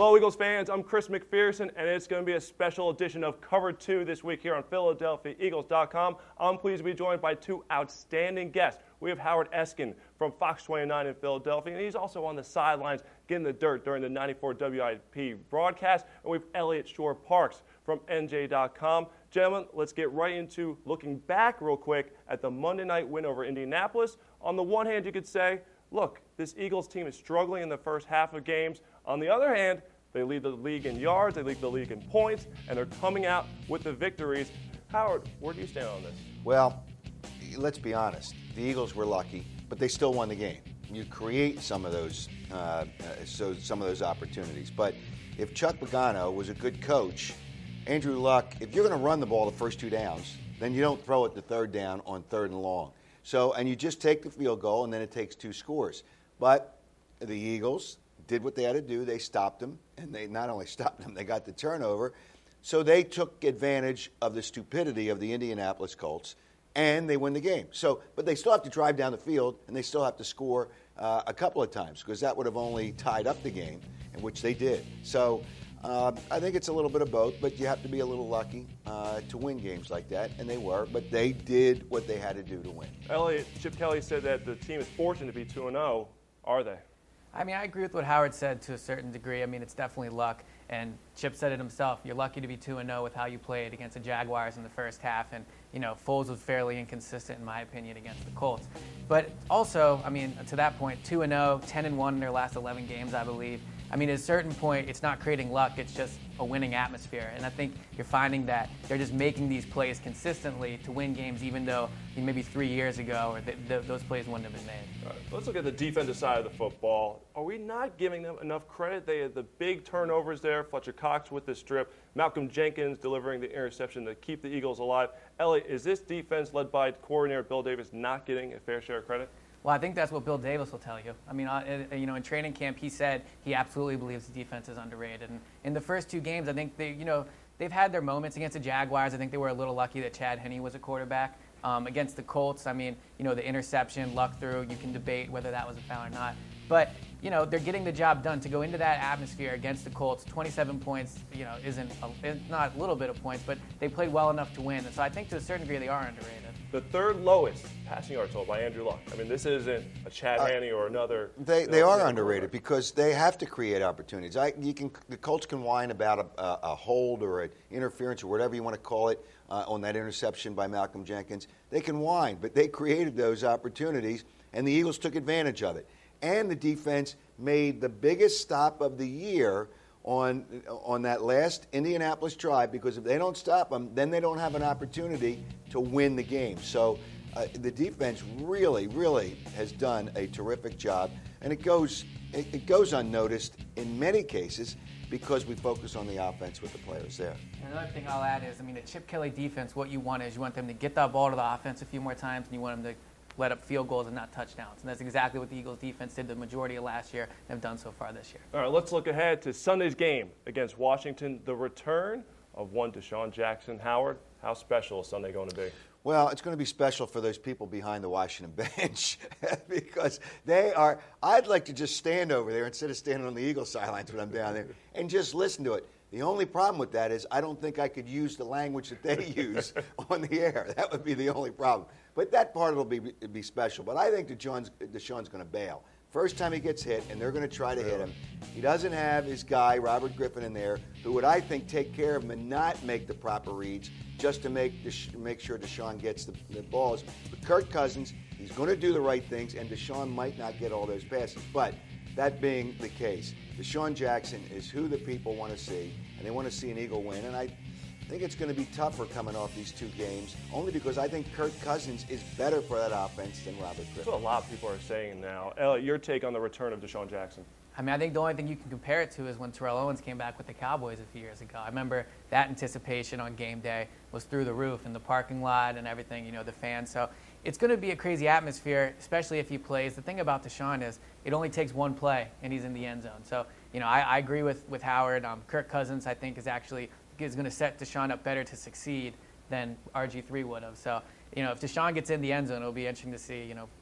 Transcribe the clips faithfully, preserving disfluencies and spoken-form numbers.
Hello, Eagles fans. I'm Chris McPherson, and it's going to be a special edition of Cover two this week here on Philadelphia Eagles dot com. I'm pleased to be joined by two outstanding guests. We have Howard Eskin from Fox twenty-nine in Philadelphia, and he's also on the sidelines getting the dirt during the ninety-four W I P broadcast. And we have Elliot Shorr-Parks from N J dot com. Gentlemen, let's get right into looking back real quick at the Monday night win over Indianapolis. On the one hand, you could say, look, this Eagles team is struggling in the first half of games. On the other hand, they lead the league in yards, they lead the league in points, and they're coming out with the victories. Howard, where do you stand on this? Well, let's be honest. The Eagles were lucky, but they still won the game. You create some of those, uh, so some of those opportunities. But if Chuck Pagano was a good coach, Andrew Luck, if you're going to run the ball the first two downs, then you don't throw it the third down on third and long. So, and you just take the field goal, and then it takes two scores. But the Eagles did what they had to do. They stopped them, and they not only stopped them, they got the turnover. So they took advantage of the stupidity of the Indianapolis Colts, and they win the game. So, but they still have to drive down the field, and they still have to score uh, a couple of times, because that would have only tied up the game, in which they did. So uh, I think it's a little bit of both, but you have to be a little lucky uh, to win games like that, and they were. But they did what they had to do to win. Elliot, Chip Kelly said that the team is fortunate to be two and oh. Are they? I mean, I agree with what Howard said to a certain degree. I mean, it's definitely luck. And Chip said it himself. You're lucky to be two and oh with how you played against the Jaguars in the first half. And, you know, Foles was fairly inconsistent, in my opinion, against the Colts. But also, I mean, to that point, two and oh, ten and one in their last eleven games, I believe. I mean, at a certain point, it's not creating luck. It's just a winning atmosphere. And I think you're finding that they're just making these plays consistently to win games, even though maybe three years ago or th- th- those plays wouldn't have been made. All right, let's look at the defensive side of the football. Are we not giving them enough credit? They had the big turnovers there. Fletcher Cox with the strip. Malcolm Jenkins delivering the interception to keep the Eagles alive. Elliot, is this defense led by coordinator Bill Davis not getting a fair share of credit? Well, I think that's what Bill Davis will tell you. I mean, uh, you know, in training camp, he said he absolutely believes the defense is underrated. And in the first two games, I think they, you know, they've had their moments against the Jaguars. I think they were a little lucky that Chad Henne was a quarterback. Um, against the Colts, I mean, you know, the interception, luck through, you can debate whether that was a foul or not. But, you know, they're getting the job done. To go into that atmosphere against the Colts, twenty-seven points, you know, isn't a, it's not a little bit of points, but they played well enough to win. And so I think to a certain degree they are underrated. The third lowest passing yards total by Andrew Luck. I mean, this isn't a Chad Uh, Henne or another. They you know, they are another underrated quarterback. because they have to create opportunities. I you can the Colts can whine about a, a, a hold or an interference or whatever you want to call it uh, on that interception by Malcolm Jenkins. They can whine, but they created those opportunities, and the Eagles took advantage of it. And the defense made the biggest stop of the year on on that last Indianapolis drive, because if they don't stop them, then they don't have an opportunity to win the game. So uh, the defense really, really has done a terrific job, and it goes it, it goes unnoticed in many cases because we focus on the offense with the players there. And another thing I'll add is, I mean, the Chip Kelly defense, what you want is you want them to get that ball to the offense a few more times, and you want them to let up field goals and not touchdowns. And that's exactly what the Eagles defense did the majority of last year and have done so far this year. All right, let's look ahead to Sunday's game against Washington, the return of one DeSean Jackson. Howard, how special is Sunday going to be? Well, it's going to be special for those people behind the Washington bench because they are – I'd like to just stand over there instead of standing on the Eagles sidelines when I'm down there and just listen to it. The only problem with that is I don't think I could use the language that they use on the air. That would be the only problem. But that part will be be special. But I think DeSean's, DeSean's going to bail. First time he gets hit, and they're going to try to hit him. He doesn't have his guy, Robert Griffin, in there, who would, I think, take care of him and not make the proper reads just to make Desha- make sure DeSean gets the, the balls. But Kirk Cousins, he's going to do the right things, and DeSean might not get all those passes. But that being the case, DeSean Jackson is who the people want to see, and they want to see an Eagle win. And I think it's going to be tougher coming off these two games, only because I think Kirk Cousins is better for that offense than Robert Griffin. That's what a lot of people are saying now. Elliot, your take on the return of DeSean Jackson? I mean, I think the only thing you can compare it to is when Terrell Owens came back with the Cowboys a few years ago. I remember that anticipation on game day was through the roof in the parking lot and everything, you know, the fans. So it's going to be a crazy atmosphere, especially if he plays. The thing about DeSean is it only takes one play, and he's in the end zone. So, you know, I, I agree with, with Howard. Um, Kirk Cousins, I think, is actually is going to set DeSean up better to succeed than R G three would have. So, you know, if DeSean gets in the end zone, it'll be interesting to see, you know,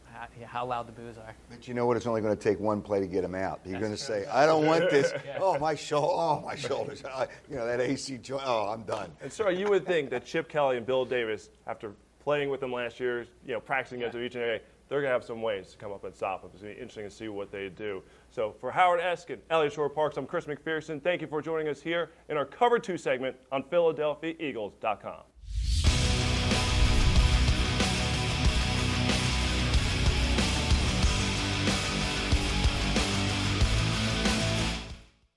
how, how loud the boos are. But you know what? It's only going to take one play to get him out. You're That's going to true. say, "I don't want this." Yeah. Oh, my shoulder. Oh, my shoulders. I, you know that A C joint. Oh, I'm done. And sir, you would think that Chip Kelly and Bill Davis, after playing with them last year, you know, practicing against them each and every day, they're going to have some ways to come up and stop them. It's going to be interesting to see what they do. So for Howard Eskin, Elliott Shore Parks, I'm Chris McPherson. Thank you for joining us here in our Cover two segment on Philadelphia Eagles dot com.